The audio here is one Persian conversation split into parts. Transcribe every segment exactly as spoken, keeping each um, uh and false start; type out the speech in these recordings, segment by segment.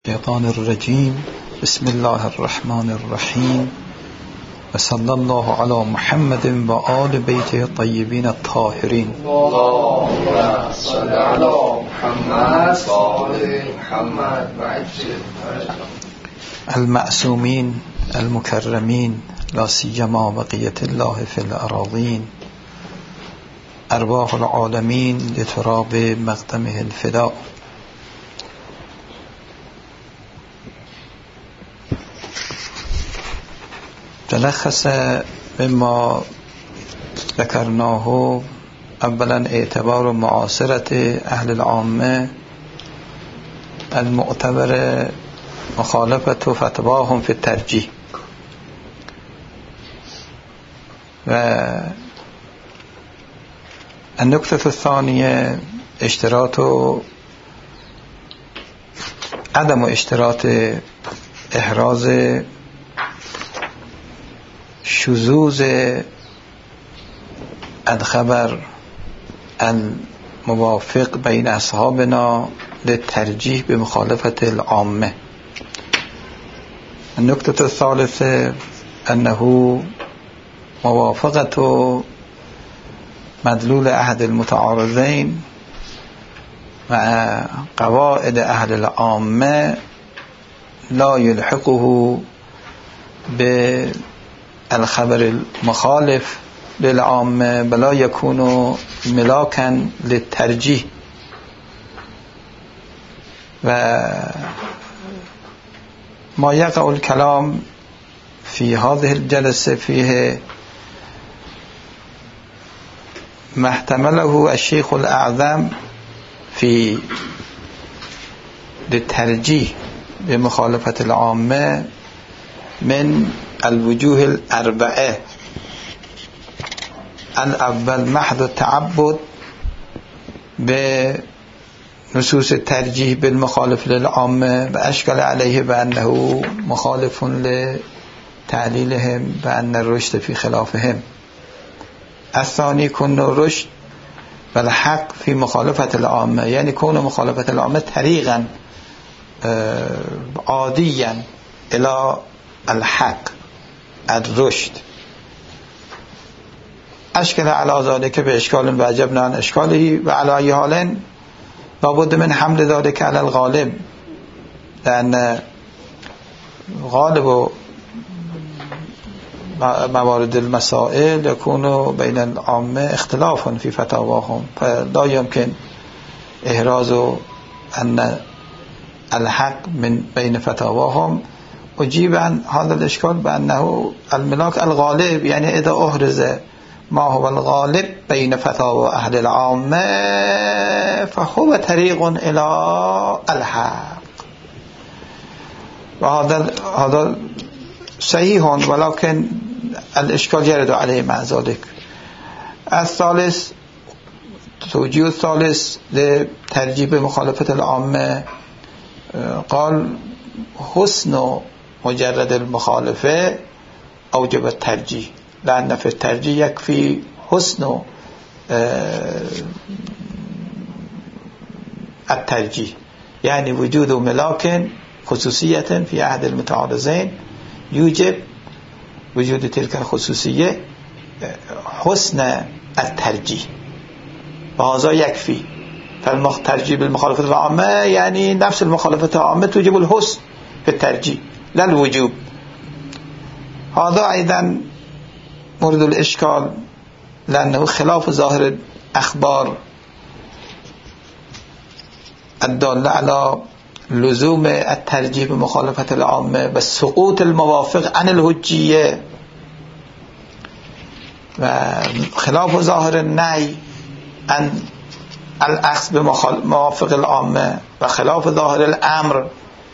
الشيطان الرجيم. بسم الله الرحمن الرحيم، وصلى الله على محمد وآل بيته الطيبين الطاهرين. اللهم صل على محمد وآل محمد وعجل المعصومين المكرمين، لا سيما بقية الله في الأراضين، أرواح العالمين لتراب مقدمه الفداء. تلخص مما ذكرناه، اولا اعتبار معاصرة اهل العامة المعتبر مخالفة فتواهم في الترجيح، و النقطة الثانية اشتراط عدم اشتراط احراز شذوذ الخبر الموافق بين أصحابنا للترجيح بمخالفة العامة. النقطة الثالثة أنه موافقة مدلول أحد المتعارضين مع قواعد أهل العامة لا يلحقه بالخبر المخالف للعامة، بلا يكون ملاكا للترجيح. وما يقع الكلام في هذه الجلسة فيه ما احتمله الشيخ الأعظم في للترجيح بمخالفة العامة من الوجوه الأربعة. الأول محض التعبد بنصوص الترجيح بالمخالف للعامة، وأشكل عليه بأنه مخالف لتعليلهم بأن الرشد في خلافهم. الثاني كون الرشد والحق في مخالفة العامة، يعني كون مخالفة العامة طريقا عاديا إلى الحق الرشد. أشكل على ذلك بإشكال وعجبنا عن إشكاله، وعلى أي حال لابد من حمل ذلك على الغالب، لأن غالب موارد المسائل يكون بين العامة اختلاف في فتاواهم، فلا يمكن إحراز أن الحق من بين فتاواهم. أجيب عن هذا الإشكال بأنه الملاك الغالب، يعني إذا أحرز ما هو الغالب بين فتاوى أهل العامة فهو طريق إلى الحق، وهذا هذا صحيح، ولكن الإشكال يرد عليه مع ذلك. الثالث توجيه الثالث لترجيح مخالفة العامة، قال حسن مجرد المخالفة أوجب الترجيح، لأن في الترجيح يكفي حسن الترجيح، يعني وجود ملاك خصوصية في أحد المتعارضين يوجب وجود تلك الخصوصية حسن الترجيح، وهذا يكفي. فالترجيح بالمخالفة العامة يعني نفس المخالفة العامة توجب الحسن في الترجيح لا الوجوب. هذا أيضا مورد الإشكال، لأنه خلاف ظاهر الأخبار الدالة على لزوم الترجيح بمخالفة العامة بسقوط الموافق عن الحجية، وخلاف ظاهر النهي عن الأخذ بموافق العامة، وخلاف ظاهر الأمر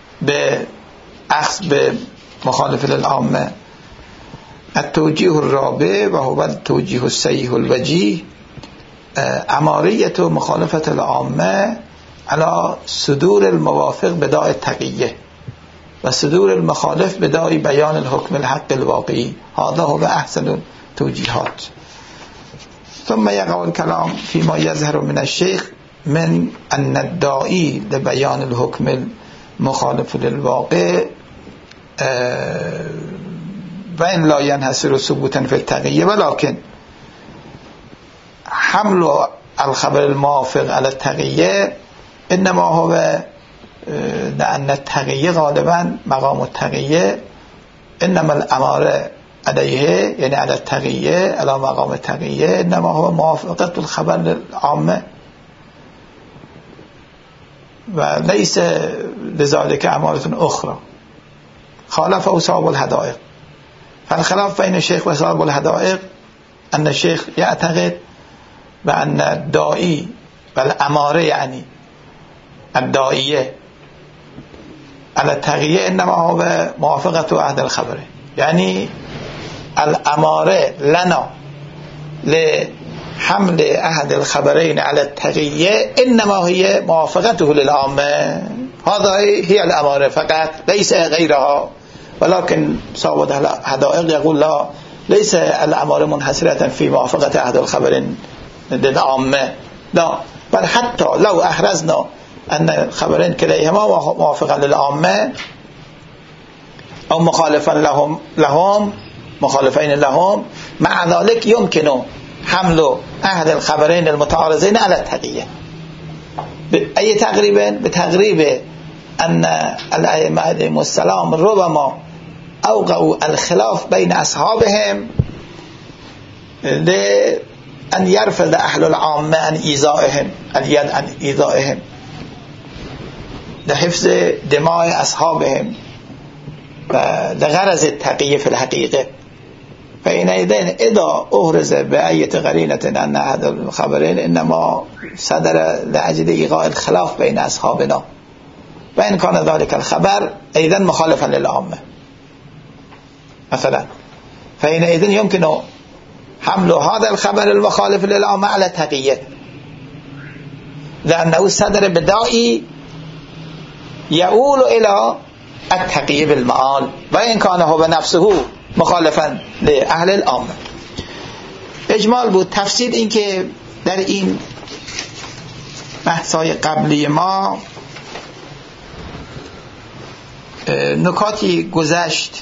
بأخذ بمخالف للعامة. التوجيه الرابع وهو التوجيه الصحيح الوجيه، أمارية مخالفة العامة على صدور الموافق بداء التقية، وصدور المخالف بداء بيان الحكم الحق الواقعي. هذا هو أحسن التوجيهات. ثم يقع الكلام فيما يظهر من الشيخ من أن الداعي لبيان الحكم مخالف للواقع و این لا ينحصر ثبوتا في التقیه ولكن حمل الخبر الموافق على التقیه انما هو لأن التقیه غالبا مقام التقیه انما الاماره علیه یعنی على التقیه على مقام التقیه انما هو موافقت الخبر للعامه و ليس لذلك امارة اخرى خالف اصحاب الحدائق. فالخلاف بين الشيخ واصحاب الحدائق ان الشيخ يعتقد بأن الداعي والاماره يعني الداعية على التقیه انما هو موافقة عهد الخبر، يعني الاماره لنا لحمل أحد الخبرين على التقية إنما هي موافقته للعامة، هذا هي الأمارة فقط ليس غيرها. ولكن صاحب الحدائق يقول لا، ليس الأمارة منحصرة في موافقة أحد الخبرين للعامة، لا، بل حتى لو أحرزنا أن الخبرين كليهما موافقا للعامة أو مخالفا لهم لهم مخالفين لهم، مع ذلك يمكن حمل أحد الخبرين المتعارضين على التقية. أي تقريبا بتقريب أن الأئمة عليهم السلام ربما أوقعوا الخلاف بين أصحابهم لأن يرفض أهل العامة عن إيذائهم اليد عن إيذائهم لحفظ دماء أصحابهم لغرض التقية في الحقيقة. فإنئذ إذا أهرز بأية قرينة أن هذا الخبرين إنما صدر لأجل إيقاع الخلاف بين أصحابنا، وإن كان ذلك الخبر أيضا مخالفا للعامة مثلا، فإنئذ يمكن حمل هذا الخبر المخالف للعامة على التقية لأنه صدر بداعي يؤول إلى التقية بالمعال، وإن كان هو نفسه مخالفا لأهل العامة. اجمال بود. تفسیر این که در این بحث‌های قبلی ما نکاتی گذشت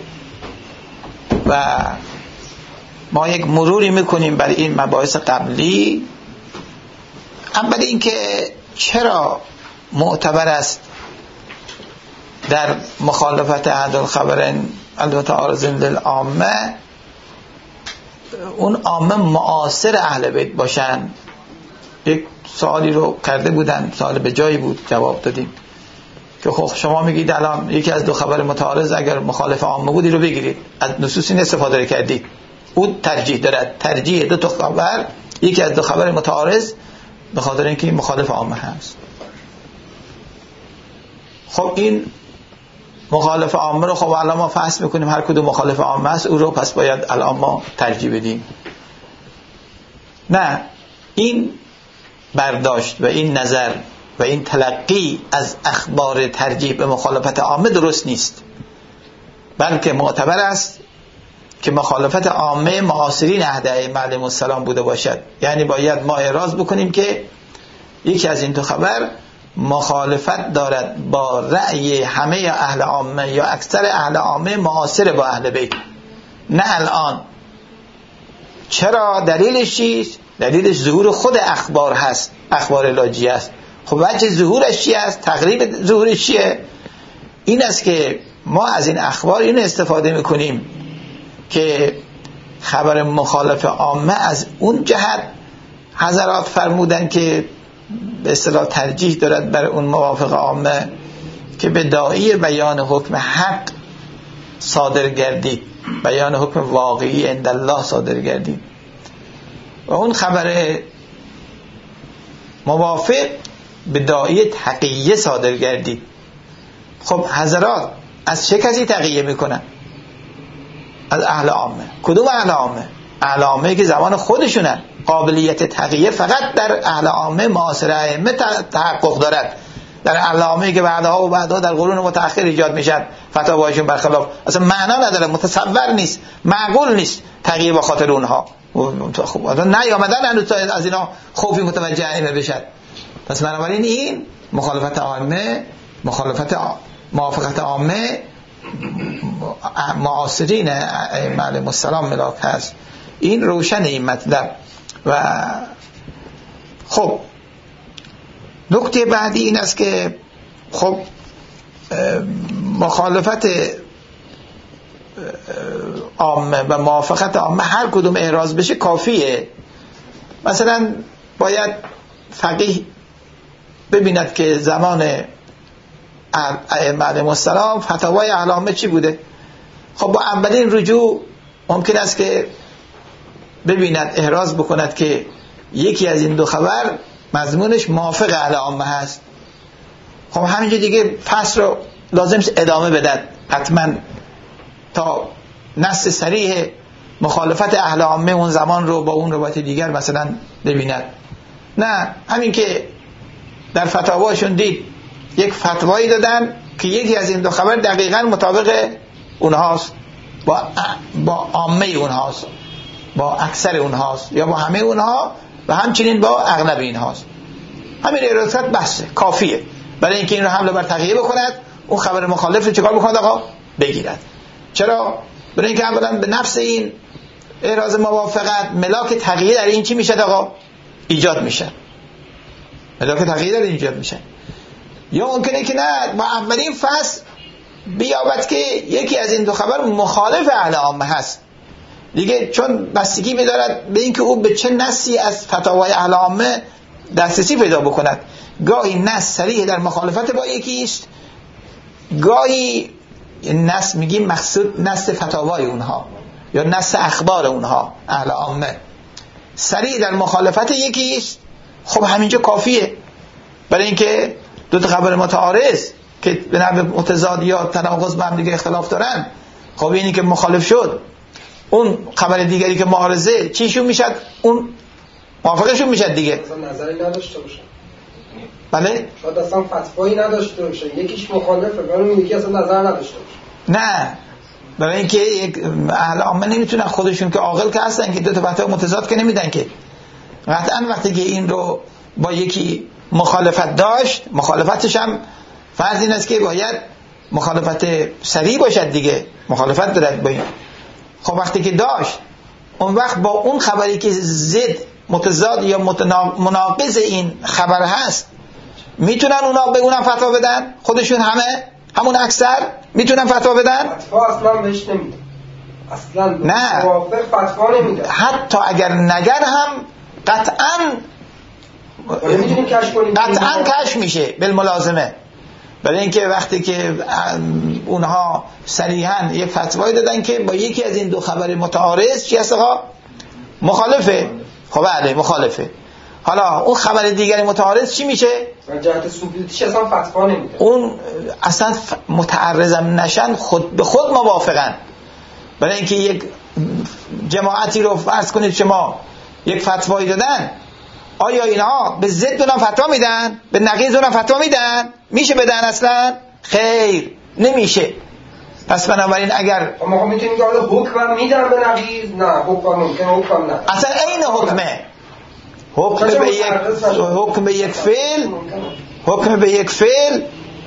و ما یک مروری میکنیم بر این مباحث قبلی. اول این که چرا معتبر است در مخالفت احد الخبرین المتعارضین للعامه اون عامه معاصر اهل بیت باشن. یک سوالی رو کرده بودن، سوال به جایی بود، جواب دادیم که خب شما میگید الان یکی از دو خبر متعارض اگر مخالف عامه بودی رو بگیرید، از نصوص این استفاده کردید، او ترجیح دارد، ترجیح دو تا خبر یکی از دو خبر متعارض به خاطر اینکه مخالف عامه هست. خب این مخالف عامه رو خب الان ما فحص میکنیم هر کدوم مخالف عامه است او رو پس باید الان ما ترجیح بدیم. نه، این برداشت و این نظر و این تلقی از اخبار ترجیح به مخالفت عامه درست نیست، بلکه معتبر است که مخالفت عامه معاصرین عهد ائمه علیهم السلام بوده باشد. یعنی باید ما اعراض بکنیم که یکی از این دو خبر مخالفت دارد با رأی همه اهل عامه یا اکثر اهل عامه معاصر با اهل بیت، نه الان. چرا؟ دلیلش چیست؟ دلیلش ظهور خود اخبار هست، اخبار لاجیه است. خب وجه ظهورش چی است؟ تقریب ظهورش چیه؟ این است که ما از این اخبار این استفاده میکنیم که خبر مخالف عامه از اون جهت حضرات فرمودن که به اصطلاح ترجیح دارد بر اون موافق عامه که به داعی بیان حکم حق صادر گردید، بیان حکم واقعی عند الله صادر گردید، و اون خبر موافق به داعی تقیه صادر گردید. خب حضرات از چه کسی تقیه میکنن؟ از اهل عامه. کدوم اهل عامه؟ اهل عامه که زمان خودشونن. قابلیت تقیه فقط در اهل عامه معاصر ائمه تحقق دارد. در اهل عامه که بعدها و بعدها در قرون متأخر ایجاد میشن فتاوایشون برخلاف، اصلا معنا نداره، متصور نیست، معقول نیست تقیه با خاطر اونها. خب نیامدن هنوز از اینا خوفی متوجه ائمه بشن. پس بنابراین این مخالفت عامه مخالفت موافقت عامه معاصرین ائمه علیهم السلام ملاک هست. این روشن این مطلب. و خب نکته بعدی این است که خب مخالفت عامه و موافقت عامه هر کدوم احراز بشه کافیه. مثلا باید فقیه ببیند که زمان ائمه علیهم السلام فتاوای اهل عامه چی بوده. خب با اولین رجوع ممکن است که ببیند احراز بکند که یکی از این دو خبر مضمونش موافق اهل عامه هست. خب همینجا دیگه فصل رو لازم ادامه بدن حتما تا نص صریح مخالفت اهل عامه اون زمان رو با اون روایت دیگر مثلا ببیند. نه، همین که در فتاواشون دید یک فتوایی دادن که یکی از این دو خبر دقیقاً مطابق اونهاست، با با عامه اونهاست، با اکثر اونهاست یا با همه اونها و همچنین با اغلب اینهاست، همین ارادت بسه کافیه برای اینکه این رو حمله بر تقیه بکند، اون خبر مخالف رو چکار بکند آقا؟ بگیرد. چرا؟ برای اینکه اولا به نفس این احراز موافقت ملاک تقیه در این چی میشه آقا؟ ایجاد میشه. ملاک تقیه در ایجاد میشه. یا ممکنه که نه، با اولین فصل بیابد که یکی از این دو خبر مخالف اهل عامه هست دیگه، چون بستگی می‌دارد به اینکه او به چه نصی از فتاوای اهل عامه دسترسی پیدا بکند. گاهی نص صریح در مخالفت با یکی است، گاهی نص میگیم مقصود نص فتاوای اونها یا نص اخبار اونها اهل عامه صریح در مخالفت یکی است. خب همینجا کافیه برای اینکه دو تا خبر متعارض که به نحو متضاد یا تناقض با هم دیگه اختلاف دارن، خب اینی که مخالف شد اون خبر دیگری که معارضه چیشون میشد؟ اون موافقشون میشد دیگه. اصلا نظری نداشته باشه. بله؟ شاید اصلا فتوایی نداشته باشه، یکیش مخالفه ولی اون یکی اصلا نظر نداشته باشه. نه، برای اینکه یک اهل عامه نمیتونن خودشون که عاقل که هستن که دو تا فتوا متضاد که نمیدن که. قطعا وقتی که این رو با یکی مخالفت داشت، مخالفتش هم فرض این است که باید مخالفت صریح باشد دیگه، مخالفت دارد با این. خب وقتی که داشت، اون وقت با اون خبری که ضد متضاد یا مناقض این خبر هست میتونن اونا به اونم فتوا بدن؟ خودشون همه همون اکثر میتونن فتوا بدن؟ فتوا اصلا بهش نمیدن، اصلا نه، موافق فتوا نمیدن. حتی اگر نگر هم قطعا نمیتونیم کشف کنیم، قطعا کشف میشه بالملازمه. برای اینکه وقتی که اونها صریحاً یک فتوایی دادن که با یکی از این دو خبر متعارض چی هست آقا؟ مخالفه. خب بله مخالفه. حالا اون خبر دیگری متعارض چی میشه؟ من جهت ثبوتیش اصلا فتوا نمیده. اون اصلا متعرضم نشن خود به خود موافقن. برای اینکه یک جماعتی رو فرض کنید شما یک فتوایی دادن، آیا اینها به ضد اونم فتوا میدن؟ به نقیض اونم فتوا میدن؟ میشه بدن اصلا؟ خیر، نمیشه. پس بنابراین اگر ما میتونیم که حالا حکم میدن به نقیض، نه حکم ممکنه حکم نه، اصلا این حکمه حکم به یک حکم به یک فعل حکم به یک فعل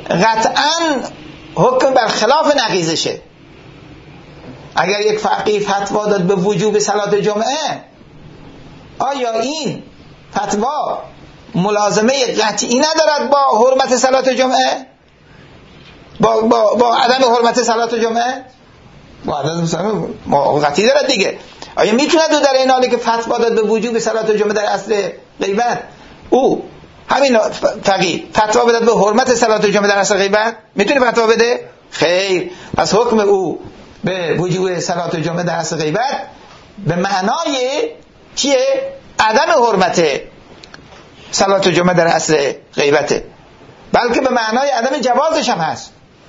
قطعا حکم بر خلاف نقیضشه. اگر یک فقیه فتوا داد به وجوب صلات جمعه، آیا این فتوا ملازمه قطعی ندارد با حرمت صلات جمعه؟ با, با, با عدم حرمت صلات جمعه؟ با عدم صلات قطعی دارد دیگه. آیا میتونه دو در این حالی که فتوا داد به وجوب صلات جمعه در اصل غیبت، او همین فقیه فتوا بداد به حرمت صلات جمعه در اصل غیبت، میتونه فتوا بده؟ خیر. پس حکم او به وجوب صلات جمعه در اصل غیبت به معنای چیه؟ عدم حرمت صلات جمعه در اصل غیبته، بلکه به معنای عدم جوازش هم هست.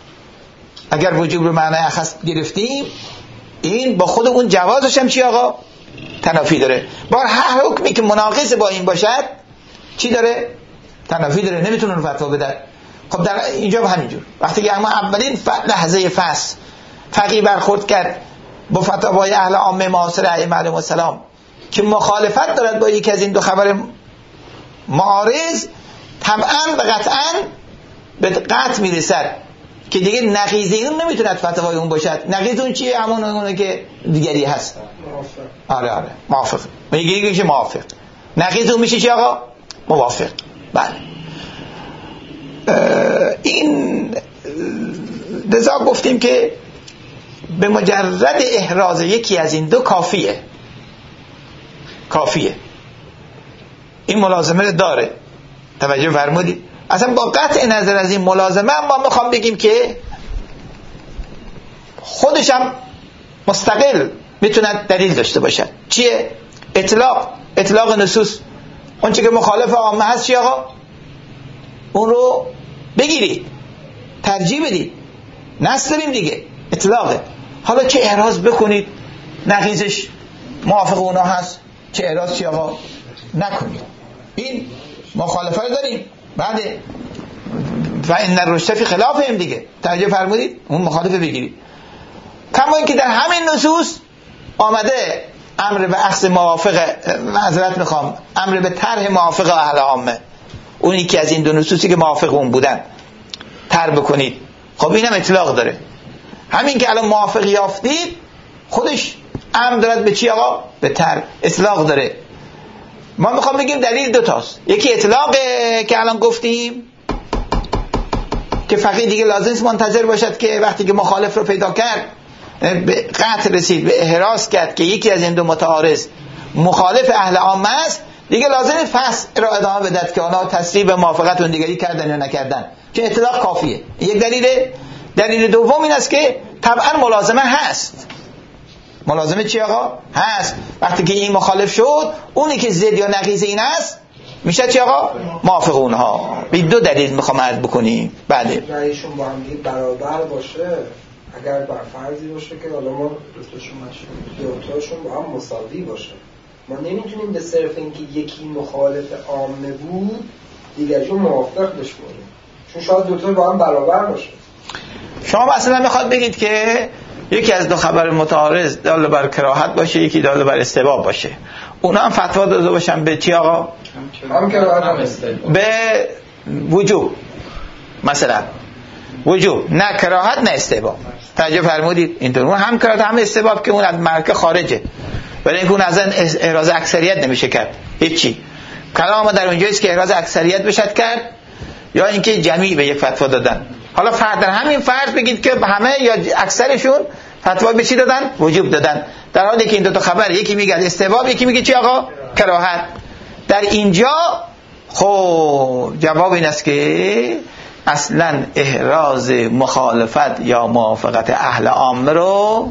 اگر وجوب رو معنای اخص گرفتیم، این با خود اون جوازش هم چی آقا؟ تنافی داره. بار هر حکمی که مناقض با این باشد چی داره؟ تنافی داره، نمیتونه رو فتوا بده. خب در اینجا همینجور وقتی که اما اولین لحظه فصل فقیه برخورد کرد با فتاوای اهل عامه معاصر ائمه علیهم السلام که مخالفت دارد با یکی از این دو خبر معارض، طبعا و قطعا به قطع میرسد که دیگه نقیض اون نمیتوند فتوای اون باشد. نقیض اون چیه؟ همون اونه که دیگری هست. آره آره موافق. میگه یکی موافق. نقیض اون میشه چی آقا؟ موافق. بله. این لذا گفتیم که به مجرد احراز یکی از این دو کافیه کافیه این ملازمه داره. توجه فرمودید؟ اصلا با قطع نظر از این ملازمه ما میخوام بگیم که خودشم مستقل میتوند دلیل داشته باشد. چیه؟ اطلاق اطلاق نصوص. اون چی که مخالف عامه هست چی آقا؟ اون رو بگیرید، ترجیح بدید. نص داریم دیگه، اطلاقه. حالا چه اعراض بکنید نقیضش موافق اونا هست، چه اعراض چی آقا نکنید. این مخالفه رو داریم. بعد و این الرشد فی خلافهم دیگه. توجه فرمودید؟ اون مخالفه بگیرید. کما اینکه در همین نصوص آمده امر به اخذ موافق، معذرت میخوام، امر به طرح موافق اهل عامه. اون یکی از این دو نصوصی که موافق اون بودن طرح بکنید. خب اینم اطلاق داره. همین که الان موافق یافتید خودش امر دارد به چی آقا؟ به طرح. اطلاق داره. ما میخوام بگیم دلیل دو تاست. یکی اطلاقه که الان گفتیم که فقیه دیگه لازم منتظر باشد که وقتی که مخالف رو پیدا کرد به قطع رسید، به احراز کرد که یکی از این دو متعارض مخالف اهل عامه است، دیگه لازم فصل را ادامه بدد که آنها تصریح به موافقت اون دیگری کردن یا نکردن، که اطلاق کافیه. یک دلیله. دلیل دوم این است که طبعا ملازمه هست. ملازمه چی آقا؟ هست. وقتی که این مخالف شد، اونی که ضد یا نقیض این است میشه چی آقا؟ موافق اونها. به دو دلیل میخوام عرض بکنیم. بعد رأیشون با هم برابر باشه، اگر بر فرضی باشه که حالا ما دوتاشون دوتاشون با هم مساوی باشه، ما نمیتونیم به صرف اینکه یکی مخالف عامه بود دیگرشون موافق بشمونیم، چون شاید دوتا با هم برابر باشه. شما مثلا میخواد بگید که یکی از دو خبر متعارض دال بر کراهت باشه، یکی دال بر استحباب باشه، اونا هم فتوا داده باشن به چی آقا؟ هم کراهت هم استحباب. به وجوب مثلا، وجوب، نه کراهت نه استحباب. توجه فرمودید؟ اینطور اون هم کراهت هم استحباب که اون از مرکه خارجه، ولی اینکه اون از احراز اکثریت نمیشه کرد. هیچی. کلام ما در اونجاییست که احراز اکثریت بشد کرد یا اینکه جمعی به یک فتوا دادن. حالا فرض در همین فرض بگید که همه یا اکثرشون فتوا به چی دادن؟ وجوب دادن. در حالی که این دو تا خبر، یکی میگه استحباب، یکی میگه چی آقا؟ کراهت. در اینجا خب جواب این است که اصلا احراز مخالفت یا موافقت اهل عامه رو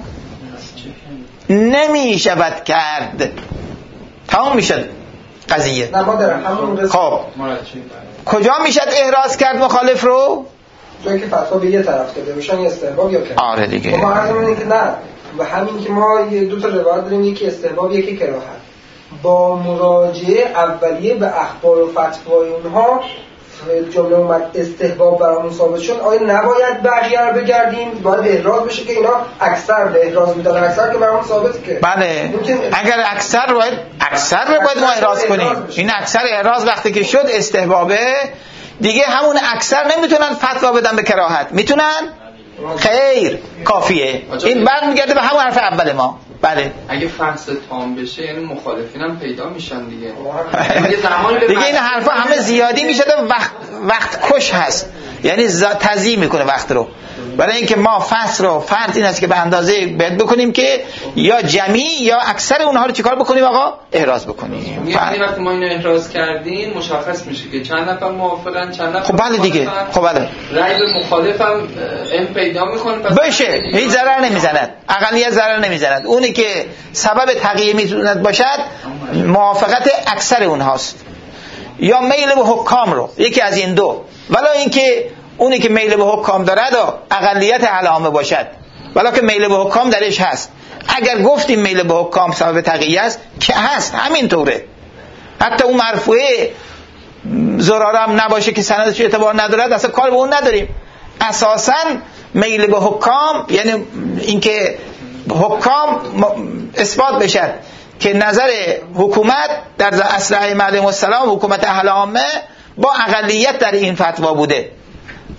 نمی شود کرد. تمام میشد قضیه. خب کجا میشد احراز کرد مخالف رو؟ جایی که فتوا به یه طرف داده میشن، یا استحباب یا کراهت. آره دیگه. ما عرض می‌کنیم که نه، و همین که ما دو تا روایت داریم، یکی استحباب یکی کراهت، با مراجعه اولیه به اخبار و فتوای اونها جمله اومد استحباب برامون ثابت شد، آیا نباید بقیه رو بگردیم؟ باید احراز بشه که اینا اکثر به احراز میدادن، اکثر که برامون ثابته که بله. اگر اکثر رو باید اکثر رو باید ما احراز کنیم. این اکثر احراز وقتی که شد استحبابه، دیگه همون اکثر نمیتونن فتوا بدن به کراهت. میتونن؟ خیر، کافیه. این برمیگرده به همون حرف اول ما. بله. اگه فصل تام بشه یعنی مخالفین هم پیدا میشن دیگه. دیگه این حرفا همه زیادی میشه و وقت وقت کش هست. یعنی تضییع میکنه وقت رو. برای اینکه ما فصل رو فرض این است که به اندازه بد بکنیم که یا جمعی یا اکثر اونها رو چیکار بکنیم آقا؟ احراز بکنیم. یعنی وقتی ما اینو احراز کردیم مشخص میشه که چند نفر موافقن، چند نفر. خب بله دیگه. خب بله. رأی به مخالفم ام پیدا میکنه، پس بشه هیچ ضرر نمیزند، اقلیت ضرر نمیزند. اونی که سبب تغییر میتوند باشد موافقت اکثر اونهاست، یا میل به حکام رو، یکی از این دو. ولی اینکه اونی که میل به حکام دارد و اقلیت علامه باشد، ولی که میل به حکام درش هست. اگر گفتیم میل به حکام سبب تغییر است که هست، همینطوره. حتی اون مرفوعه زراره هم نباشه که سندش اعتبار ندارد، اصلا کار به اون نداریم. اساساً میل به حکام یعنی اینکه حکام اثبات بشد که نظر حکومت در اصل ائمه علیهم السلام، حکومت اهل عامه با اقلیت در این فتوا بوده.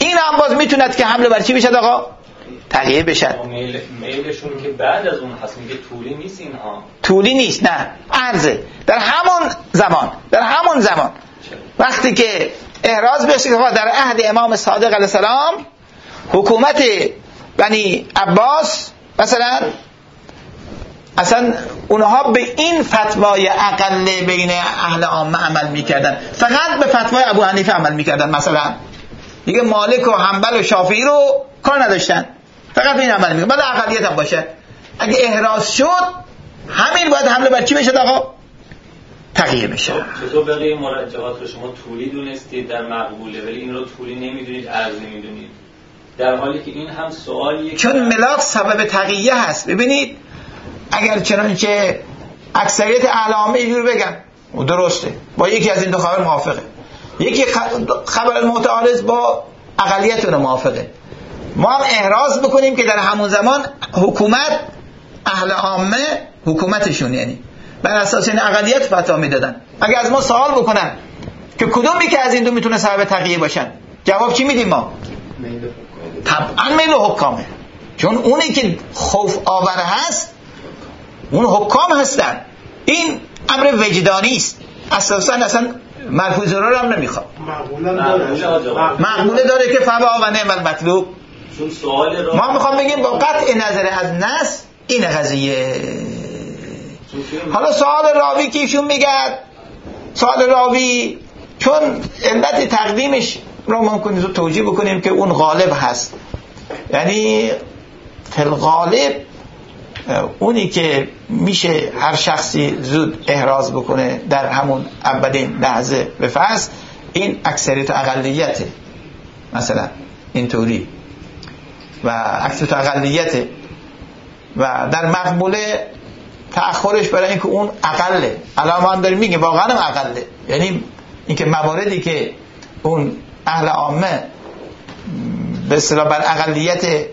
این هم باز میتوند که حمله بر چی بشد آقا؟ تقیه بشد. میل میلشون که بعد از اون هست، میگه طولی نیست اینها. طولی نیست، نه، عرضه در همون زمان، در همون زمان وقتی که احراز بشه در عهد امام صادق علیه السلام حکومت بنی عباس مثلا اصلا اونها به این فتوای اقل بین اهل عامه عمل میکردن، فقط به فتوای ابو حنیفه عمل میکردن، مثلا دیگه مالک و حنبل و شافعی رو کار نداشتن، فقط به این عمل میکردن. بعد اقلیت هم باشه اگه احراز شد همین باید حمله بر چی بشه آقا؟ تغییر بشه. چطور بقیه مرجحات رو شما طولی دونستید در مقبوله ولی این رو طولی نمیدونید، عرض نمیدونید، در حالی که این هم سوالیه چون ملاک سبب تقیه هست. ببینید اگر چنانچه اکثریت اهل عامه اینجوری بگن و درسته، با یکی از این دو خبر موافقه، یکی خبر متعارض با اقلیت اون موافقه، ما هم احراز بکنیم که در همون زمان حکومت اهل عامه حکومتشون یعنی بر اساس این اقلیت فتوا میدادن. اگر از ما سوال بکنن که کدومی که از این دو میتونه سبب تقیه باشن، جواب چی میدیم ما؟ طبعا میل حکامه، چون اونی که خوف آور هست اون حکام هستن. این امر وجدانی است، اساسا اصلا مرفوع ضرر هم نمیخواد، مقبوله داره که فبا و نعم المطلوب. چون سوال را ما میخوام بگیم با قطع نظر از نص این قضیه. حالا سوال راوی که ایشون میگه، سوال راوی چون علت تقدیمش رو ممکنه زود توجیه بکنیم که اون غالب هست، یعنی فی الغالب اونی که میشه هر شخصی زود احراز بکنه در همون اولین لحظه به فرض این اکثریت اقلیته، مثلا اینطوری و اکثریت اقلیته و در مقبوله تأخرش برای اینکه اون اقله. الان ما هم داریم میگیم واقعا هم اقله، یعنی اینکه مواردی که اون اهل عامه به اصطلاح بر اقلیت،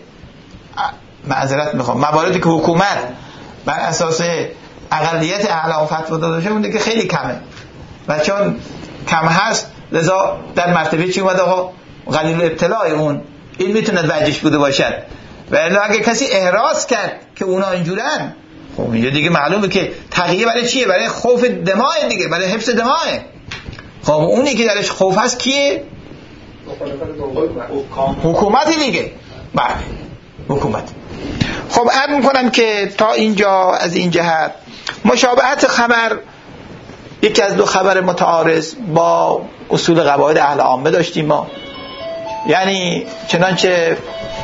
معذرت میخوام، مواردی که حکومت بر اساس اقلیت اهل عامه فتوا داده اون که خیلی کمه و چون کم هست لذا در مرتبه چی اومد آقا؟ قلیل ابتلاع اون این میتونه وجهش بوده باشد. و الا اگه کسی احراز کرد که اونا اینجورن، خب اینجا دیگه معلومه که تقیه برای چیه؟ برای خوف دماء دیگه، برای حفظ دماء. خب اونی که درش خوف هست کیه؟ حکومت دیگه. بله حکومت. خب عرض میکنم که تا اینجا از این جهت مشابهت خبر یکی از دو خبر متعارض با اصول قواعد اهل عامه داشتیم ما، یعنی چنانچه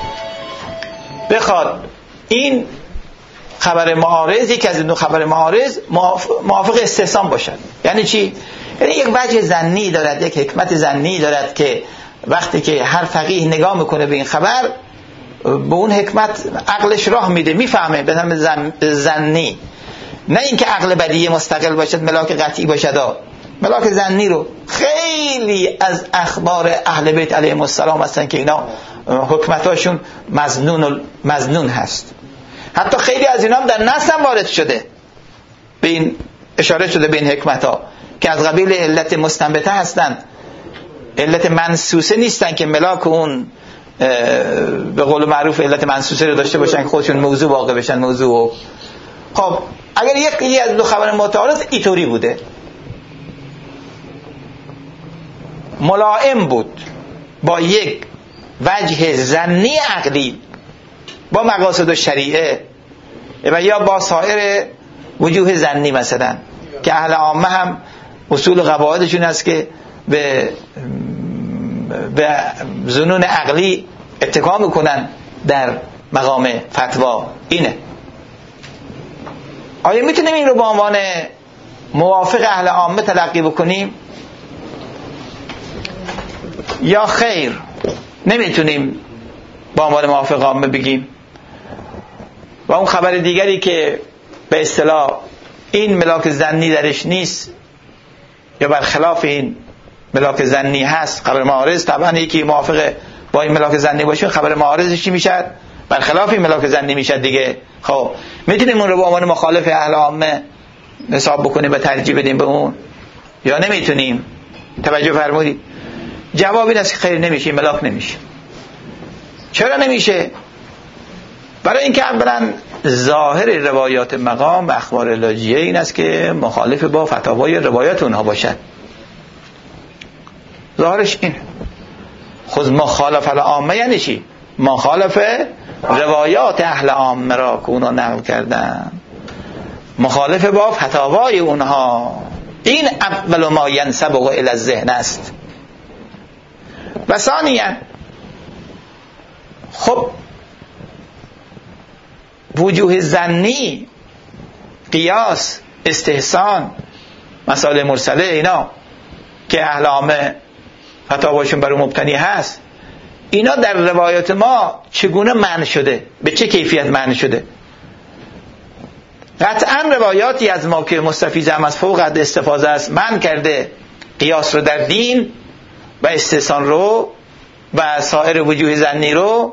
بخواد این خبر معارض یکی از این دو خبر معارض موافق استحسان باشد. یعنی چی؟ یعنی یک وجه ظنی دارد، یک حکمت ظنی دارد که وقتی که هر فقیه نگاه میکنه به این خبر به اون حکمت عقلش راه میده، میفهمه به نظر ظنی، نه اینکه عقل بدیه مستقل باشد ملاک قطعی باشد. ملاک ظنی رو خیلی از اخبار اهل بیت علیهم السلام هستن که اینا حکمتاشون مظنون مظنون هست. حتی خیلی از اینا هم در نص هم وارد شده، به این اشاره شده به این حکمت‌ها که از قبیل علت مستنبطه هستند، علت منسوسه نیستن که ملاک اون به قول معروف علت منسوسه رو داشته باشن که خودشون موضوع واقع بشن موضوع. خب اگر یکی از دو خبر متعارض اینطوری بوده، ملائم بود با یک وجه ظنی عقلی با مقاصد شریعه و یا با سایر وجوه ظنی، مثلا که اهل عامه هم اصول قواعدشون است که به به ظنون عقلی اتکا میکنن در مقام فتوا. اینه آیا میتونیم این رو به عنوان موافق اهل عامه تلقی بکنیم یا خیر نمیتونیم به عنوان موافق عامه بگیم؟ و اون خبر دیگری که به اصطلاح این ملاک ظنی درش نیست یا برخلاف این ملاک ظنی هست، خبر معارض، طبعا یکی موافق با این ملاک ظنی باشه خبر معارضش چی میشه؟ برخلاف این ملاک ظنی میشه دیگه. خب میتونیم اون رو به عنوان مخالف اهل عامه حساب بکنیم و ترجیح بدیم به اون یا نمیتونیم؟ توجه فرمودید؟ جواب این است که خیر نمیشه، ملاک نمیشه. چرا نمیشه؟ برای اینکه اولا ظاهر روایات مقام و اخبار لاجیه این است که مخالف با فتاوای روایات اونها باشد. ظاهرش این. خود مخالف العامه یعنی چی؟ مخالف روایات اهل عامه را که اونا نقل کردن، مخالف با فتاوای اونها. این اول ما ینسبق الی الذهن است. و ثانیا خب وجوه ظنی، قیاس، استحسان، مسائل مرسله، اینا که اهل عامه فتاواشون بر اون مبتنی هست، اینا در روایات ما چگونه معنی شده؟ به چه کیفیت معنی شده؟ قطعا روایاتی از ما که مستفیض هم از فوق حد استفاضه است من کرده قیاس رو در دین و استحسان رو و سایر وجوه ظنی رو.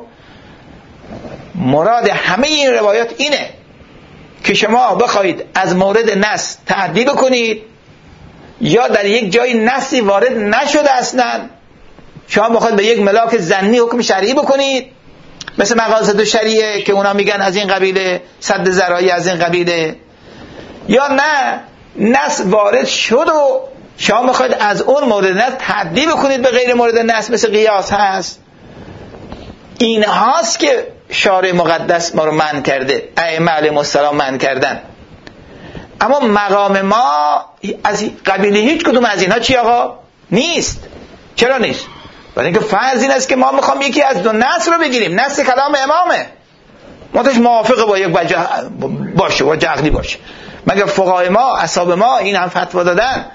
مراد همه این روایات اینه که شما بخواید از مورد نص تعدی بکنید یا در یک جای نصی وارد نشده اصلا شما بخواید به یک ملاک ظنی حکم شرعی بکنید، مثل مقاصد شریعه که اونا میگن از این قبیله، سد ذرایع از این قبیله، یا نه نص وارد شد و شما میخواید از اون مورد نص تعدی بکنید به غیر مورد نص، مثل قیاس هست. این هاست که شارع مقدس ما رو منع کرده، ائمه علیهم السلام منع کردن. اما مقام ما از قبیله هیچ کدوم از اینها چی آقا؟ نیست. چرا نیست؟ برای اینکه فرض این است که ما میخوام یکی از دو نص رو بگیریم، نص کلام امامه، متش موافقه با یک وجه باشه، وجه عقلی باشه. مگر فقهای ما، اصحاب ما این هم فتوا دادن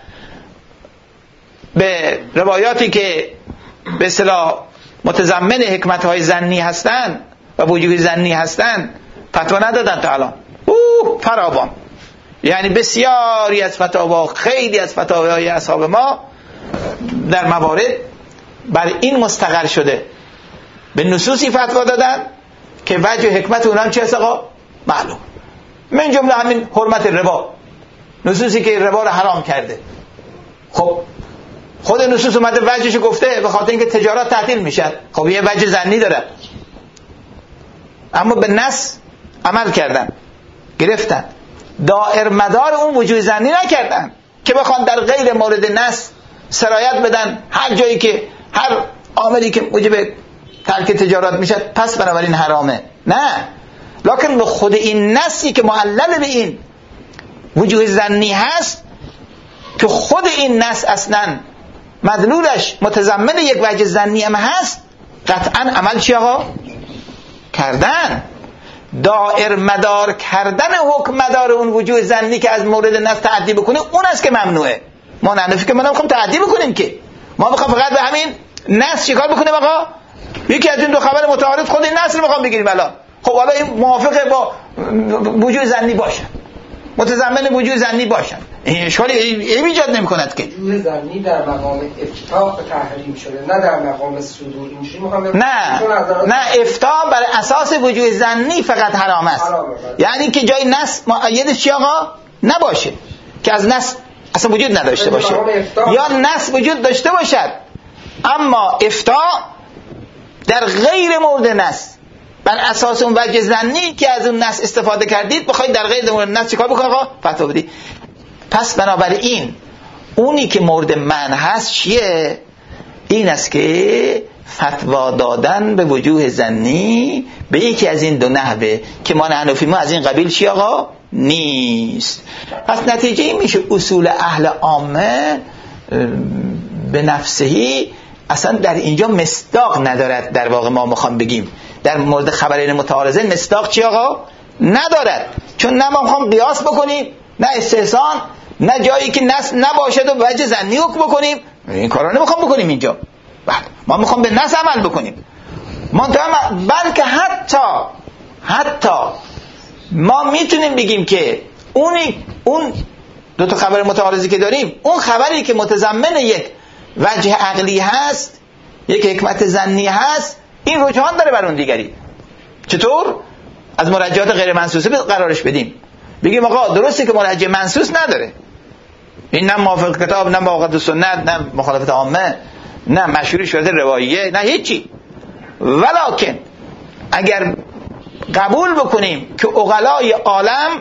به روایاتی که به اصطلاح متضمن حکمت‌های ظنی هستن و وجوه ظنی هستن فتوا ندادن تا الان؟ اوه فراوان. یعنی بسیاری از فتاوا، خیلی از فتاوای اصحاب ما در موارد بر این مستقر شده، به نصوصی فتوا دادن که وجه حکمت اونها چه است آقا؟ معلوم. من جمله همین حرمت ربا، نصوصی که ربا رو حرام کرده. خب خود نصوص اومده وجهش گفته به خاطر اینکه تجارت تعطیل میشه. خب یه وجه ظنی داره، اما به نص عمل کردن، گرفتن، دائر مدار اون وجوه ظنی نکردن که بخوان در غیر مورد نص سرایت بدن هر جایی که هر عاملی که موجب ترک تجارت میشه پس بنابراین حرامه. نه، لکن به خود این نصی که معلل به این وجوه ظنی هست که خود این نص اصلا مدلولش متضمن یک وجه ظنی هم هست، قطعا عمل چی آقا؟ کردن. دائر مدار کردن حکم مدار اون وجوه ظنی که از مورد نص تعدی بکنه اون است که ممنوعه. ما ننفی که ما نمیخوام تعدی بکنیم، که ما میخوام فقط به همین نص چیکار بکنیم آقا؟ یکی از این دو خبر متعارض خود این نص رو میخوام بگیریم الان. خب حالا این موافقه با وجوه ظنی باشن، متضمن وجوه ظنی باشن، این اشکالی ایجاد نمیکند که وجوه ظنی در مقام افتاء تحریم شده، نه در مقام صدور. اینجوری میخوام نه نه افتاء بر اساس وجوه ظنی فقط حرام است. یعنی که جای نص مؤیدش چی آقا؟ نباشه، که از نص اصلا وجود نداشته باشه، یا نص وجود داشته باشد اما افتاء در غیر مورد نص بر اساس اون وجه ظنی که از اون نص استفاده کردید بخواید در غیر مورد نص چیکار بکنید آقا؟ فتوا بدید. پس بنابراین اونی که مورد منع هست چیه؟ این است که فتوا دادن به وجوه ظنی به یکی از این دو نحوه که ما حنفی ما از این قبیل چی آقا؟ نیست. پس نتیجه این میشه اصول اهل عامه به نفسهی اصلا در اینجا مصداق ندارد. در واقع ما میخوام بگیم در مورد خبرین متعارضه مصداق چی آقا؟ ندارد. چون نه ما میخوام قیاس بکنیم، نه استحسان، نه جایی که نص نباشد و وجه ظنی حکم بکنیم. این کارا نمیخوام بکنیم اینجا. بعد ما میخوام به نص عمل بکنیم. بلکه حتی حتی ما میتونیم بگیم که اونی اون دو تا خبر متعارضی که داریم، اون خبری که متضمن یک وجه عقلی هست، یک حکمت ظنی هست، این رجحان داره بر اون دیگری. چطور؟ از مرجعات غیر منصوصه قرارش بدیم، بگیم آقا درسته که مرجع منصوص نداره، این نه موافق کتاب، نه موافق سنت، نه مخالفت عامه، نه مشهور شده رواییه، نه هیچی، ولکن اگر قبول بکنیم که عقلای عالم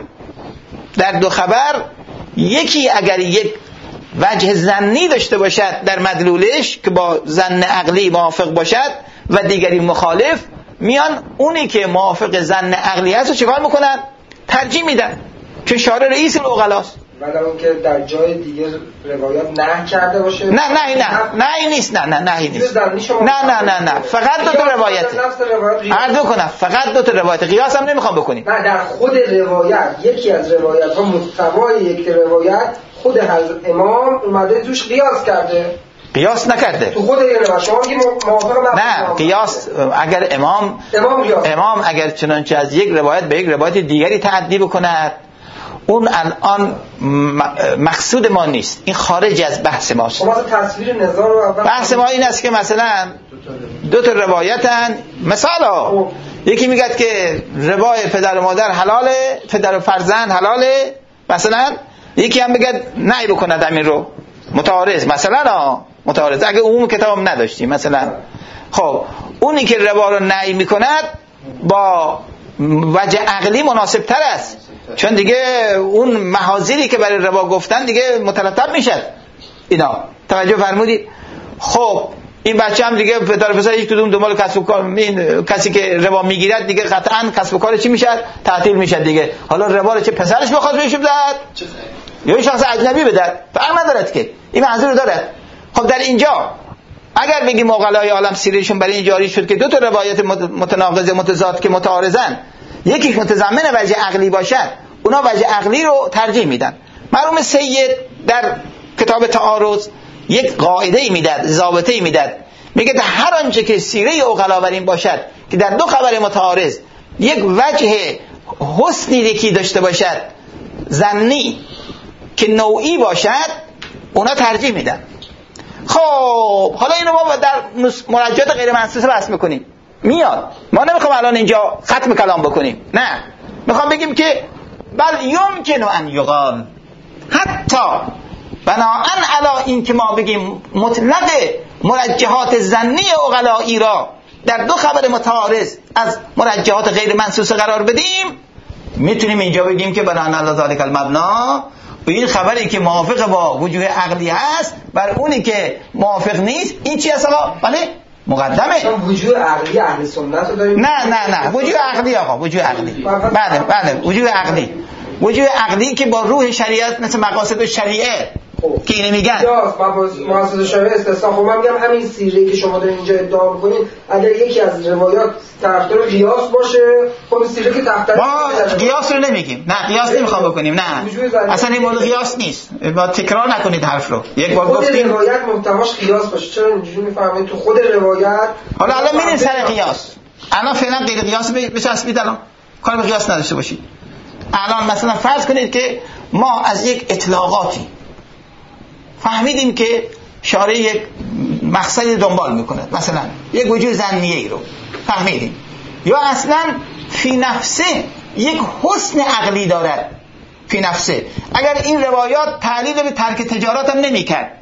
در دو خبر یکی اگر یک وجه ظنی داشته باشد در مدلولش که با ظن عقلی موافق باشد و دیگری مخالف، میان اونی که موافق ظن عقلی هست رو چیکار میکنن؟ ترجیح میدن که شارع رئیس العقلاست. ولی اون که در جای دیگه روایات نه کرده باشه نه نه نه نه این نیست نه نه نه این نیست نه نه نه نه فقط دو تا روایت عرض کنم، فقط دو تا روایت، قیاس هم نمیخوام بکنیم. نه در خود روایت یکی از روایت ها محتوای یک روایت خود حضرت امام اومده توش قیاس کرده. قیاس نکرده تو خود این روایت شما میگی موافق نه قیاس اگر امام امام, امام اگر چنانچه از یک روایت به یک روایت دیگری تعدی بکند اون الان مقصود ما نیست، این خارج از بحث ماست. ما تصویر نظام رو بحث ما این است که مثلا دو تا روایتن، مثال ها یکی میگه که روای پدر و مادر حلاله، پدر و فرزند حلاله مثلا، یکی هم میگه نهی بکند همین رو، متعارض مثلا ها متعارض. اگه اون کتاب نداشتیم مثلا، خب اونی که روا رو نهی میکند با وجه عقلی مناسب تر است، چون دیگه اون محاذیری که برای روا گفتن دیگه مترتب میشد. اینا توجه فرمودید؟ خب این بچه هم دیگه پدر پسر هیچ کدوم دنبال کسب و کار، این کسی که روا میگیرد دیگه قطعا کسب و کار چی میشد؟ تعطیل میشد دیگه. حالا روا رو چه پسرش بخواد بهش بدهد یا شخص اجنبی بدهد فرق ندارد که، این منظور دارد. خب در اینجا اگر بگیم عقلای عالم سیرشون برای این جاری شد که دو تا روایت متناقض متضاد که متعارضن یکی متضمن وجه عقلی باشد، اونا وجه عقلی رو ترجیح میدن. مرحوم سید در کتاب تعارض یک قاعده ای میداد، ضابطه ای میداد، میگه که هر آنچه که سیره عقلا بر این باشد که در دو خبر متعارض یک وجه حسنی یکی داشته باشد ظنی که نوعی باشد، اونا ترجیح میدن. خب حالا اینو ما در مرجعات غیر منصوصه بحث میکنیم، میاد. ما نمیخوام الان اینجا ختم کلام بکنیم، نه، میخوام بگیم که بل یمکن ان یقال، حتی بناءً علی این که ما بگیم مطلق مرجحات ظنی عقلائی را در دو خبر متعارض از مرجحات غیر منصوصه قرار بدیم، میتونیم اینجا بگیم که بناءً علی ذلک المبنا، به این خبری که موافق با وجوه عقلی هست بر اونی که موافق نیست، این چی هست آقا؟ بله مقدمه. وجوه عقلی اهل سنت رو داریم. نه نه نه وجوه عقلی آقا، وجوه عقلی. بله بله وجوه عقلی. وجوه عقلی که با روح شریعت مثل مقاصد شریعه که اینه میگن. یا مقاصد شریعه استثنا. خب من میگم همین سیره که شما دارین اینجا ادعا می‌کنید اگر یکی از روایات طرفدار قیاس باشه، خب سیره که طرفدار ما قیاس رو نمیگیم. نه قیاس نمیخوام بکنیم. نه. اصلا این مورد قیاس نیست. با تکرار نکنید حرف رو. یک بار گفتیم روایت محتواش قیاس باشه. چرا اینجوری میفهمید تو خود روایت؟ حالا الان میریم سر قیاس. الان فعلا غیر قیاس بچسبید، الان کار به قیاس نداشته باشید. الان مثلا فرض کنید که ما از یک اطلاقاتی فهمیدیم که شارع یک مقصدی دنبال میکنه، مثلا یک وجود ظنیه ای رو فهمیدیم، یا اصلا فی نفسه یک حسن عقلی دارد فی نفسه. اگر این روایات تعلیل به ترک تجارت هم نمی کرد،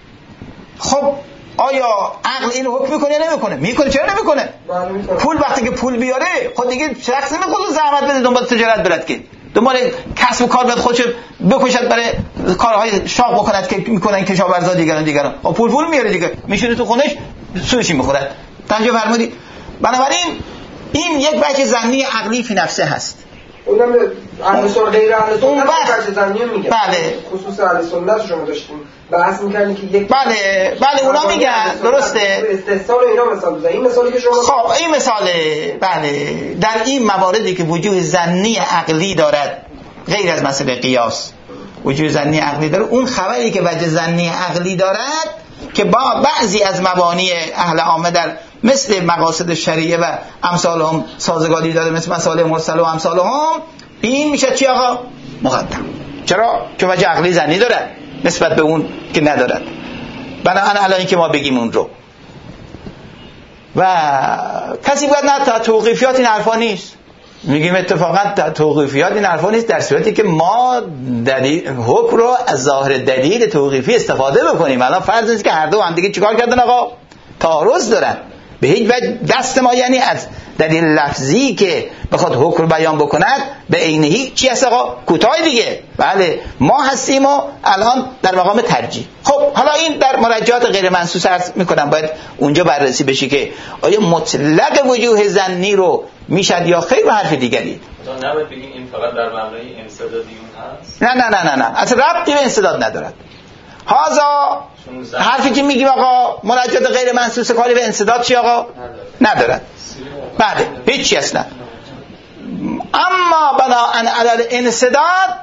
خب آیا عقل این حکم میکنه یا نمیکنه؟ میکنه. چرا نمیکنه؟ پول وقتی که پول بیاره خود دیگه شخص نمیخواد زحمت بده دنبال تجارت برد که دنبال کسب و کار باید خودش بکشد برای کارهای شاق بکند که میکنن کشاورزا دیگران دیگران. خب پول پول میاره دیگه، میشونه تو خونش سوشی میخورد. توجه فرمودید؟ بنابراین این یک وجه ظنی عقلی فی نفسه هست. اونم اهل سنت غیر اهل سنت وجه ظنی میگه. بله. خصوص اهل سنت شما داشتیم بحث می‌کردیم که یک بله بله اونا میگن درسته. استثنا اینا مثال بزنید. این مثالی که شما خب این مثاله بله در این مواردی که وجوه ظنی عقلی دارد غیر از مسئله قیاس، وجوه ظنی عقلی داره، اون خبری که وجه ظنی عقلی دارد که با بعضی از مبانی اهل عامه در مثل مقاصد شریعه و امثالهم سازگاری داره، مثل مسائل مرسله و امثالهم، این میشه چی آقا؟ مقدم. چرا؟ که وجه عقلی ظنی دارد نسبت به اون که ندارد. بنابراین الان که ما بگیم اون رو و کسی باید نه توقیفیات این حرفا نیست، میگیم اتفاقا توقیفیات این حرفا نیست در صورتی که ما دلیل حکم رو از ظاهر دلیل توقیفی استفاده بکنیم. الان فرض است که هر دو هم دیگه چیکار کردن آقا؟ تعارض دارن، به هیچ وجه دست ما یعنی از دلیل لفظی که بخواد حکم بیان بکند به عینهی چی هست آقا؟ کوتاه دیگه. بله ما هستیم و الان در مقام ترجیح. خب حالا این در مرجعات غیر منصوص عرض میکنم باید اونجا بررسی بشه که آیا مطلق وجوه ظنی رو میشد یا خیر و حرف دیگری. نباید بگیم این فقط در مبنای انسدادیون هست؟ نه نه نه نه نه اصلا ربطی به انسداد ندارد. هازا حرفی که میگیم آقا مرجعات غیر منصوص کاری به انسداد چی آقا؟ ندارد. بله هیچی اصلا. اما بناء علی انسداد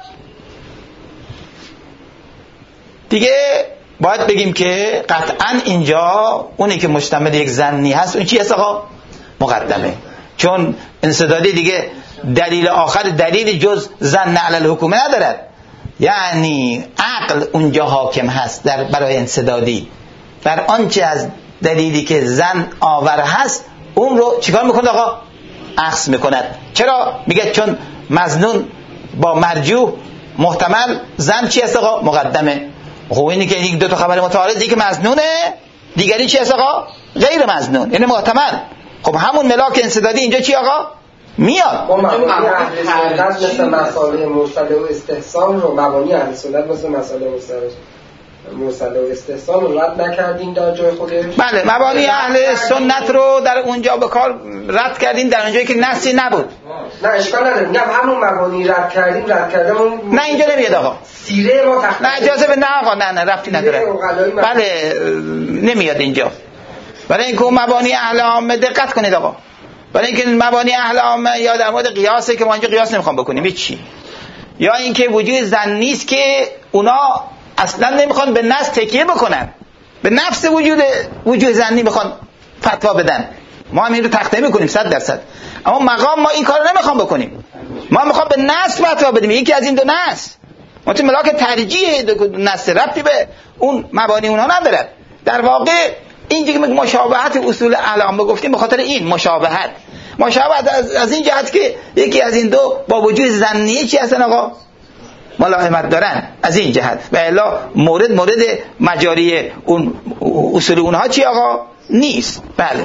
دیگه باید بگیم که قطعا اینجا اونی که مشتمل یک ظنی هست اون چی هست آقا؟ مقدمه. چون انسدادی دیگه دلیل آخر دلیل جز ظن علی الحکومه ندارد. یعنی عقل اونجا حاکم هست در برای انسدادی بر آنچه از دلیلی که ظن آور هست اون رو چیکار میکنه آقا؟ اخذ میکند. چرا؟ میگه چون مظنون با مرجوح محتمل ظن چی هست آقا؟ مقدمه. خب اینی که یک دو تا خبر متعارض یکی مظنونه دیگری چی هست آقا؟ غیر مظنون یعنی محتمل. خب همون ملاک انسدادی اینجا چی آقا؟ میاد. ما مبانی اهل سنت مثل مسائل مرسل و استحسان رو مبانی اهل سنت مثل مسائل مرسل و استحسان رو رد نکردیم در جای خودش. بله مبانی اهل سنت رو در اونجا به کار رد کردیم در اونجایی که نصی نبود. نه اشکال نداره میگم همون مبانی رد کردیم رد کردمون نه اینجا نمیاد آقا. سیره ما تخت نه اجازه به نه آقا نه نه ربطی نداره. بله نمیاد اینجا. برای اینکه مبانی اهل عامه دقت کنید آقا. برای اینکه مبانی اهل عامه یا در مورد قیاسه که ما اینجا قیاس نمیخوام بکنیم هیچی، یا اینکه وجود ظنی است که اونا اصلا نمیخوان به نص تکیه بکنن، به نفس وجود وجود ظنی میخوان فتوا بدن. ما هم این رو تخته میکنیم صد درصد، اما مقام ما این کار رو نمیخوام بکنیم. ما میخوام به نص فتوا بدیم، یکی از این دو نص. ما تو ملاک ترجیح نص ربطی به اون مبانی اونها ندارد. در واقع این که مشابهت اصول اهل عامه گفتیم به خاطر این مشابهت مشابهت از, از این جهت که یکی از این دو با وجود ظنی چی هستن آقا؟ ملاحمت دارن از این جهت، و الا مورد مورد مجاری اون اصول اونها چی آقا؟ نیست. بله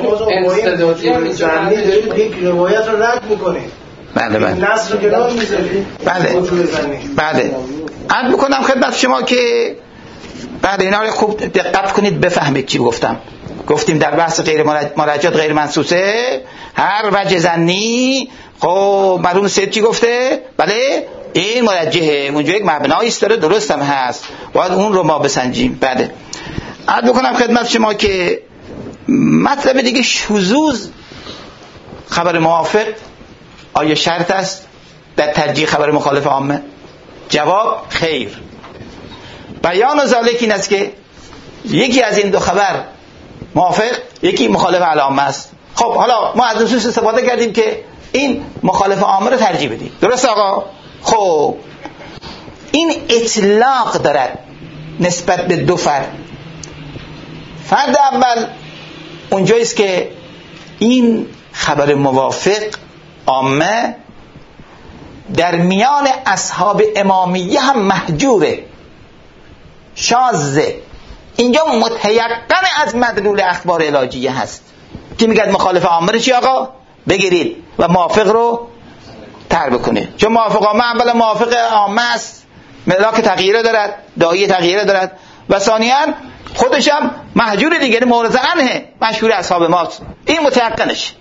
ظنی دارید یک روایت رو رد میکنید. بله بله نص رو کنار میذارید. بله بله عرض میکنم خدمت شما که بعد اینا رو خوب دقت کنید بفهمید چی گفتم. گفتیم در بحث غیر مرجعات غیر منصوصه هر وجه ظنی خب مرحوم سید چی گفته؟ بله این مرجحه، اونجا یک مبنایی است داره، درست هم هست، باید اون رو ما بسنجیم. بله عرض بکنم خدمت شما که مطلب دیگه شذوذ خبر موافق آیا شرط است در ترجیح خبر مخالف عامه؟ جواب خیر. بیان ذالک این است که یکی از این دو خبر موافق یکی مخالف عامه است. خب حالا ما از نصوص استفاده کردیم که این مخالف عامه رو ترجیح بدیم، درست آقا؟ خب این اطلاق دارد نسبت به دو فرد. فرد اول اونجایی است که این خبر موافق عامه در میان اصحاب امامیه هم محجوره، شاذه. اینجا متیقن از مدلول اخبار علاجیه هست که میگه مخالف عامه رو چی آقا؟ بگیرید و موافق رو تر بکنید. چون موافق عامه اولا موافق عامه است، ملاک تغییره دارد، داعی تغییره دارد، و ثانیاً خودش هم محجور دیگه، مورد عنه مشهور اصحاب ماست، این متیقنش.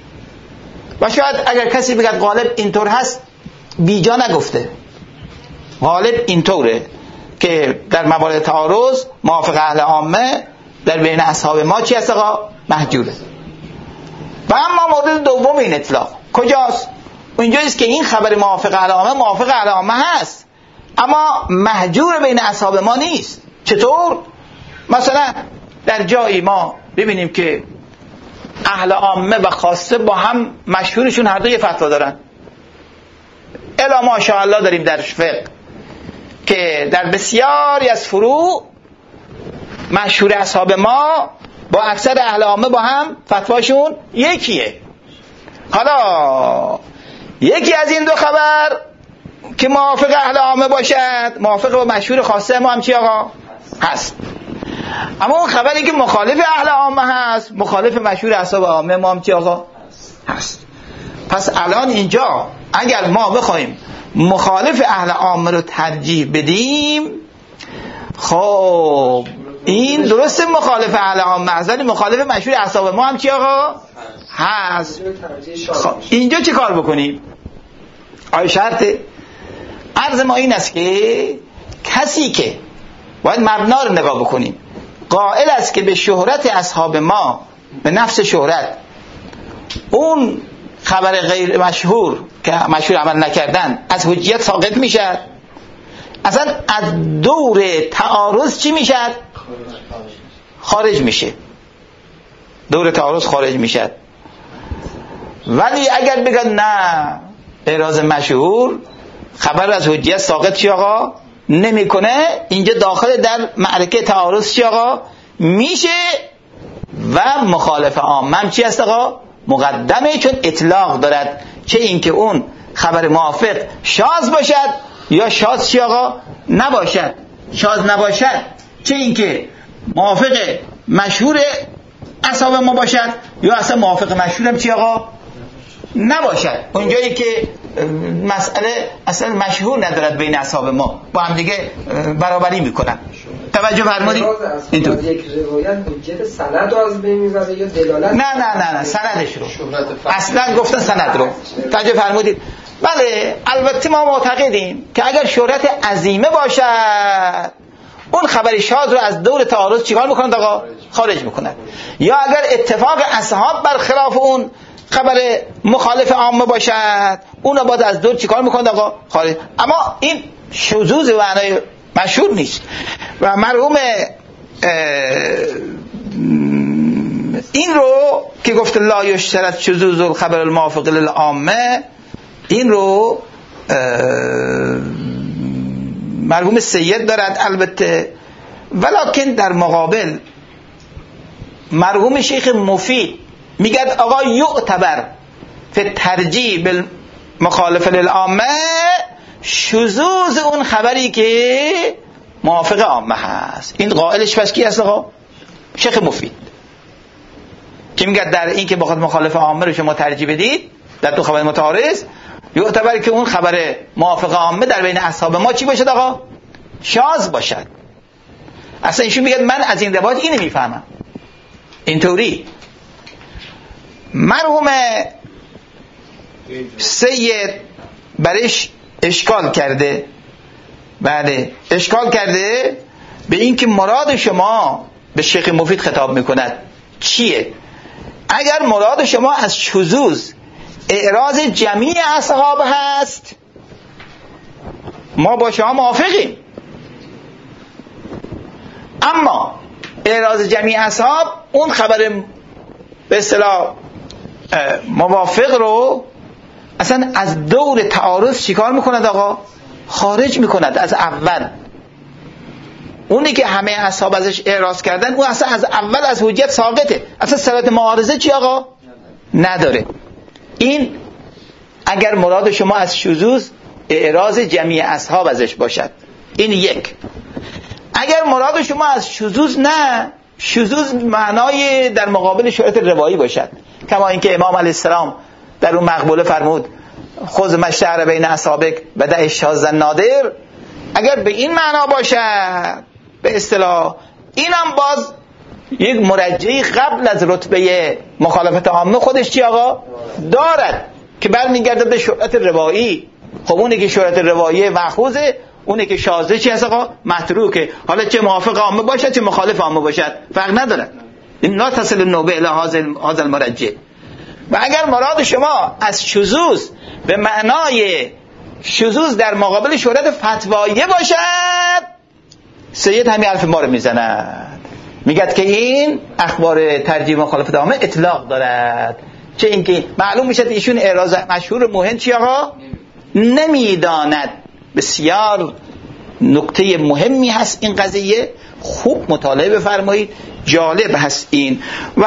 و شاید اگر کسی بگه غالب اینطور هست بیجا نگفته، غالب اینطوره که در موارد تعارض موافق اهل عامه در بین اصحاب ما چی هست آقا؟ محجوره. و اما مورد دوم این اطلاق کجاست؟ اونجاییست که این خبر موافق اهل عامه موافق اهل عامه هست اما محجور بین اصحاب ما نیست. چطور؟ مثلا در جایی ما ببینیم که اهل عامه و خاصه با هم مشهورشون هر دو یه فتوا دارن. الا ماشاءالله داریم در فقه که در بسیاری از فروع مشهور اصحاب ما با اکثر اهل عامه با هم فتواشون یکیه. حالا یکی از این دو خبر که موافق اهل عامه باشد موافق با مشهور خاصه ما هم چی آقا؟ هست. اما اون خبری که مخالف اهل عامه هست مخالف مشهور اصحاب عامه ما هم چی آقا؟ هست. پس الان اینجا اگر ما بخوایم مخالف اهل عامه رو ترجیح بدیم، خب این درسته مخالف اهل عامه هست، ولی مخالف مشهور اصحاب ما هم چی آقا هست. خب اینجا چه کار بکنیم؟ آیا شرط عرض ما این است که کسی که باید مبنا رو نگاه بکنیم، قائل است که به شهرت اصحاب ما، به نفس شهرت، اون خبر غیر مشهور که مشهور عمل نکردن از حجیت ساقط میشد، اصلا از دور تعارض چی میشد؟ خارج میشه، دور تعارض خارج میشد. ولی اگر بگن نه اعراض مشهور خبر از حجیت ساقط چی آقا نمیکنه، اینجا داخل در معرکه تعارض چی آقا میشه و مخالف عامم چی هست آقا مقدمه، چون اطلاق دارد، چه اینکه اون خبر موافق شاذ باشد یا شاذ چی آقا نباشد، شاذ نباشد، چه اینکه موافق مشهور اصحاب ما باشد یا اصلا موافق مشهورم چی آقا نباشد. اونجایی که مسئله اصلا مشهور ندارد بین اصحاب ما، با هم دیگه برابری میکنن. توجه فرمودید؟ اینطور یک روایت حجت سند رو از بین میبره یا دلالت؟ نه نه نه نه سندش رو اصلا گفتن سند رو. توجه فرمودید؟ بله البته ما معتقدیم که اگر شهرت عظیمه باشد اون خبر شاذ رو از دور تعارض چیکار میکنند آقا خارج میکنند، یا اگر اتفاق اصحاب برخلاف اون خبر مخالف عامه باشد اون رو باید از دور چیکار میکنند آقا خارج. اما این شذوذ و معنای مشهور نیست. و مرحوم این رو که گفت لا یشترط شذوذ الخبر الموافق للعامه، این رو مرحوم سید دارد البته، ولکن در مقابل مرحوم شیخ مفید میگه آقا یعتبر فی ترجیح بالمخالف للعامه شذوذ اون خبری که موافق عامه هست. این قائلش پس کی هست آقا؟ شیخ مفید که میگه در این که بخواد مخالف عامه رو شما ترجیح بدید در دو خبر متعارض، یعتبر که اون خبر موافق عامه در بین اصحاب ما چی باشد آقا؟ شاذ باشد. اصلا ایشون میگه من از این روایت اینو میفهمم اینطوری. مرحوم سید برش اشکال کرده، بله اشکال کرده به این که مراد شما به شیخ مفید خطاب میکند چیه؟ اگر مراد شما از شذوذ اعراض جمیع اصحاب هست ما با شما موافقیم، اما اعراض جمیع اصحاب اون خبر به اصطلاح موافق رو اصلا از دور تعارض چیکار میکند آقا؟ خارج میکند از اول. اونی که همه اصحاب ازش اعراض کردن اون اصلا از اول از حجت ساقطه، اصلا صلات معارضه چی آقا؟ نداره. این اگر مراد شما از شذوذ اعراض جمیع اصحاب ازش باشد، این یک. اگر مراد شما از شذوذ نه، شذوذ معنای در مقابل شهرت روایی باشد، کما اینکه امام علیه السلام در اون مقبوله فرمود خذ مشتهر بین اصحابک و دع الشاذ النادر، اگر به این معنا باشد به اصطلاح اینم باز یک مرجعی قبل از رتبه مخالفت عامه خودش چی آقا دارد که برمیگرده به شهرت روایی. خب اونی که شهرت روایی مأخوذه، اونی که شاذه چی هست آقا متروکه، حالا چه موافق عامه باشد چه مخالف عامه باشد فرق نداره. این لا تصل النوبه الی هذا المرجع. و اگر مراد شما از شذوذ به معنای شذوذ در مقابل شهرت فتوایه باشد، سید همین حرف ما رو میزند، میگه که این اخبار ترجیح مخالفت عامه اطلاق دارد، چه اینکه معلوم میشه ایشون اعراض مشهور مهم چی آقا نمیداند. بسیار نکته مهمی هست این قضیه، خوب مطالعه بفرمایید، جالب هست این. و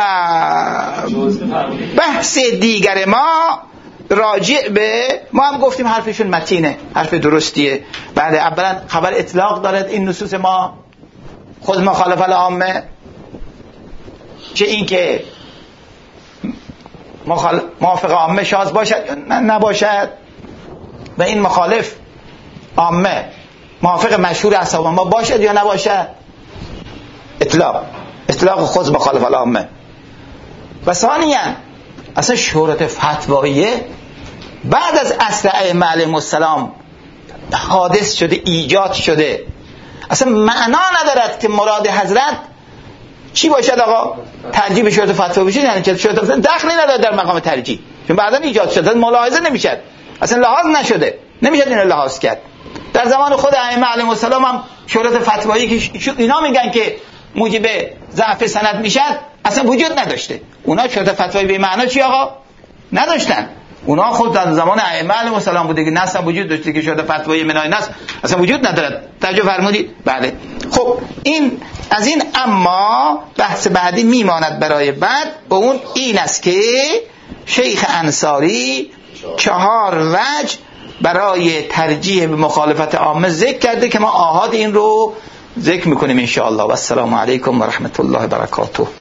بحث دیگر ما راجع به، ما هم گفتیم حرفشون متینه، حرف درستیه. بعد اولا خبر اطلاق دارد این نصوص ما خود مخالف العامه، چه این که مخال... موافق عامه شاذ باشد یا نباشد و این مخالف عامه موافق مشهور اصحاب ما باشد یا نباشد. اطلاق اطلاق خود مخالف العامه. و ثانیاً اصلا شهرت فتواییه بعد از عصر ائمه علیهم السلام حادث شده، ایجاد شده. اصلا معنا ندارد که مراد حضرت چی باشد آقا؟ ترجیح به شهرت فتوا بشه، یعنی که شهرت فتوا دخلی نداره در مقام ترجیح، چون بعدا ایجاد شده، ملاحظه نمیشد، اصلا لحاظ نشده، نمیشد اینو لحاظ کرد. در زمان خود ائمه علیهم السلام هم شهرت فتوایی که اینا میگن که موجب ضعف سند میشد اصلا وجود نداشته. اونا شهرت فتوایی به معنا چی آقا؟ نداشتن. اونا خود در زمان ائمه علیهم السلام بوده که نص وجود داشته که شهرت فتوایی منای نص اصلا وجود ندارد. توجه فرمودید؟ بله. خب این از این. اما بحث بعدی میماند برای بعد، و اون این است که شیخ انصاری چهار وجه برای ترجیح به مخالفت عامه ذکر کرده که ما آحاد این رو ذکر میکنیم ان شاء الله. و السلام علیکم و رحمت الله و برکاته.